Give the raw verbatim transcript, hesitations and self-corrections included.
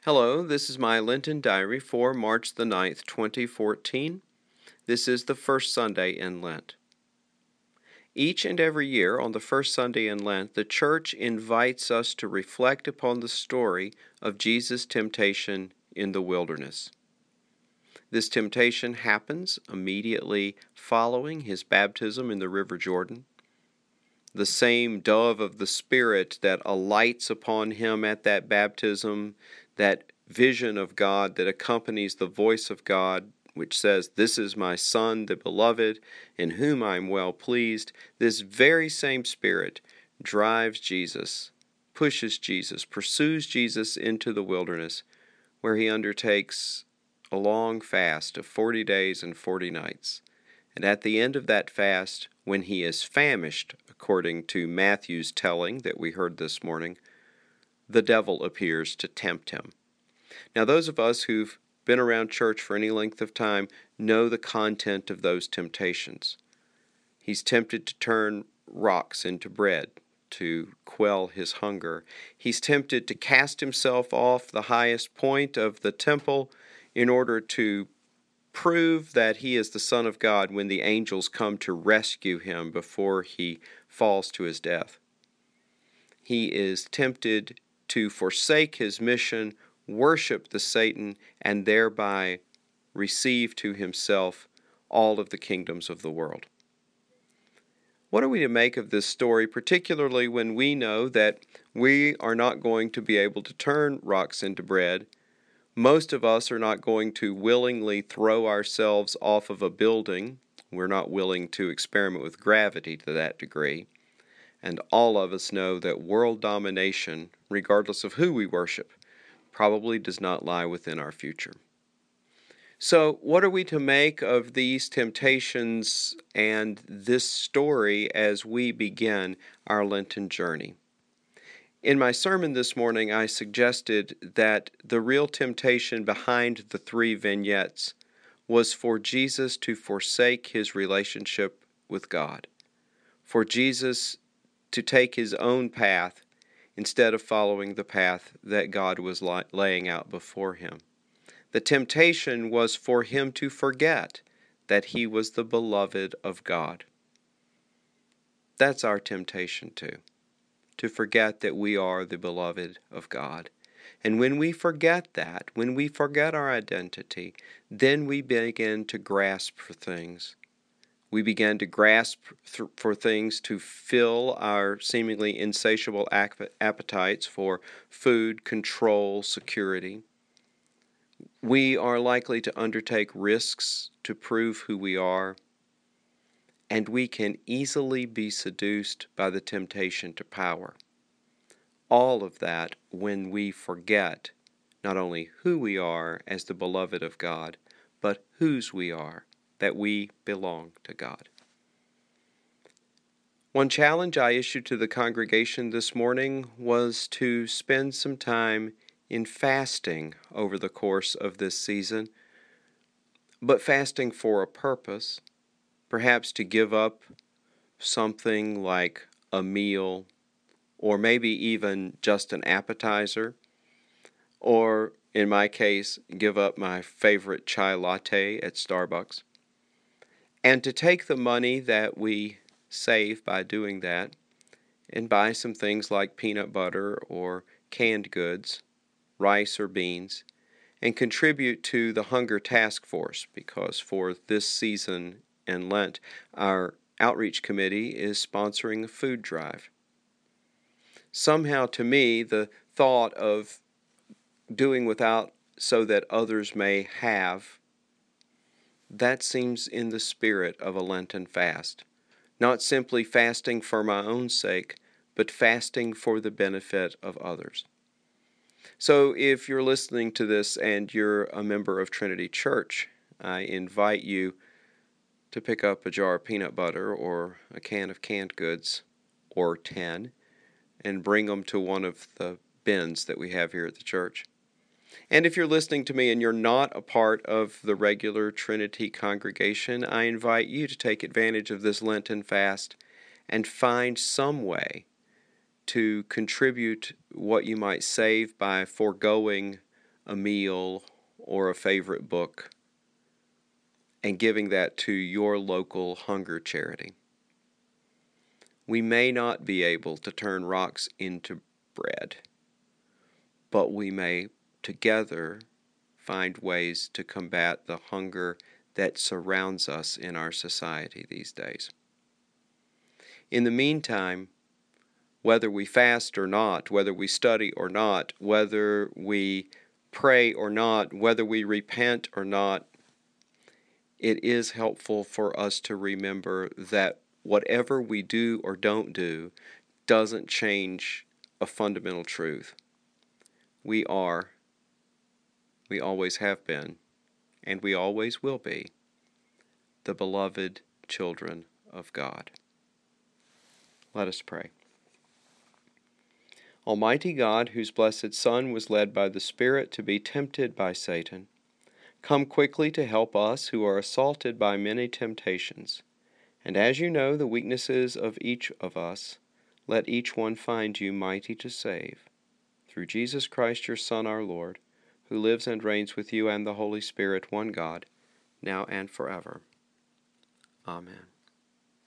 Hello, this is my Lenten Diary for March the ninth, twenty fourteen. This is the first Sunday in Lent. Each and every year on the first Sunday in Lent, the Church invites us to reflect upon the story of Jesus' temptation in the wilderness. This temptation happens immediately following his baptism in the River Jordan. The same dove of the Spirit that alights upon him at that baptism, that vision of God that accompanies the voice of God, which says, "This is my Son, the beloved, in whom I am well pleased," this very same Spirit drives Jesus, pushes Jesus, pursues Jesus into the wilderness, where he undertakes a long fast of forty days and forty nights. And at the end of that fast, when he is famished, according to Matthew's telling that we heard this morning, the devil appears to tempt him. Now, those of us who've been around church for any length of time know the content of those temptations. He's tempted to turn rocks into bread to quell his hunger. He's tempted to cast himself off the highest point of the temple in order to prove that he is the Son of God when the angels come to rescue him before he falls to his death. He is tempted to forsake his mission, worship the Satan, and thereby receive to himself all of the kingdoms of the world. What are we to make of this story, particularly when we know that we are not going to be able to turn rocks into bread? Most of us are not going to willingly throw ourselves off of a building. We're not willing to experiment with gravity to that degree. And all of us know that world domination, regardless of who we worship, probably does not lie within our future. So, what are we to make of these temptations and this story as we begin our Lenten journey? In my sermon this morning, I suggested that the real temptation behind the three vignettes was for Jesus to forsake his relationship with God, for Jesus to take his own path instead of following the path that God was laying out before him. The temptation was for him to forget that he was the beloved of God. That's our temptation too, to forget that we are the beloved of God. And when we forget that, when we forget our identity, then we begin to grasp for things. We begin to grasp th- for things to fill our seemingly insatiable ap- appetites for food, control, security. We are likely to undertake risks to prove who we are, and we can easily be seduced by the temptation to power. All of that when we forget not only who we are as the beloved of God, but whose we are, that we belong to God. One challenge I issued to the congregation this morning was to spend some time in fasting over the course of this season, but fasting for a purpose, perhaps to give up something like a meal, or maybe even just an appetizer, or in my case, give up my favorite chai latte at Starbucks, and to take the money that we save by doing that and buy some things like peanut butter or canned goods, rice or beans, and contribute to the Hunger Task Force, because for this season in Lent, our outreach committee is sponsoring a food drive. Somehow, to me, the thought of doing without so that others may have, that seems in the spirit of a Lenten fast. Not simply fasting for my own sake, but fasting for the benefit of others. So if you're listening to this and you're a member of Trinity Church, I invite you to pick up a jar of peanut butter or a can of canned goods, or ten, and bring them to one of the bins that we have here at the church. And if you're listening to me and you're not a part of the regular Trinity congregation, I invite you to take advantage of this Lenten fast and find some way to contribute what you might save by foregoing a meal or a favorite book and giving that to your local hunger charity. We may not be able to turn rocks into bread, but we may together find ways to combat the hunger that surrounds us in our society these days. In the meantime, whether we fast or not, whether we study or not, whether we pray or not, whether we repent or not, it is helpful for us to remember that whatever we do or don't do doesn't change a fundamental truth. We are, we always have been, and we always will be, the beloved children of God. Let us pray. Almighty God, whose blessed Son was led by the Spirit to be tempted by Satan, come quickly to help us who are assaulted by many temptations. And as you know the weaknesses of each of us, let each one find you mighty to save. Through Jesus Christ, your Son, our Lord, who lives and reigns with you and the Holy Spirit, one God, now and forever. Amen.